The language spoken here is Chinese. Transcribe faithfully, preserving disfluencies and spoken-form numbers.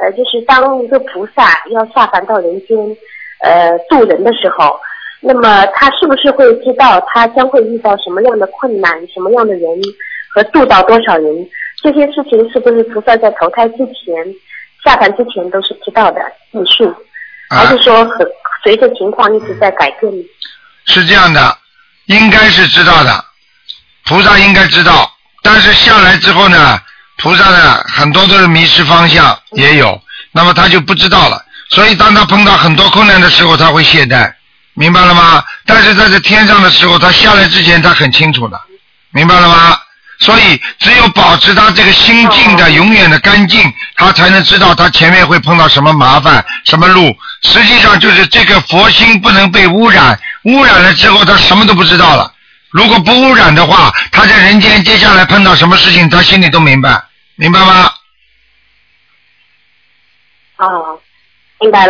呃，就是当一个菩萨要下凡到人间，呃，度人的时候，那么他是不是会知道他将会遇到什么样的困难，什么样的人，和度到多少人？这些事情是不是菩萨在投胎之前、下凡之前都是知道的艺术，还是说很随着情况一直在改变？ 是这样的，应该是知道的，菩萨应该知道，但是下来之后呢，菩萨呢很多都是迷失方向，也有，那么他就不知道了，所以当他碰到很多困难的时候，他会懈怠，明白了吗？但是在这天上的时候，他下来之前他很清楚的，明白了吗？所以只有保持他这个心境的永远的干净，他才能知道他前面会碰到什么麻烦什么路。实际上就是这个佛心不能被污染，污染了之后他什么都不知道了。如果不污染的话，他在人间接下来碰到什么事情他心里都明白，明白吗？ 哦，明白了。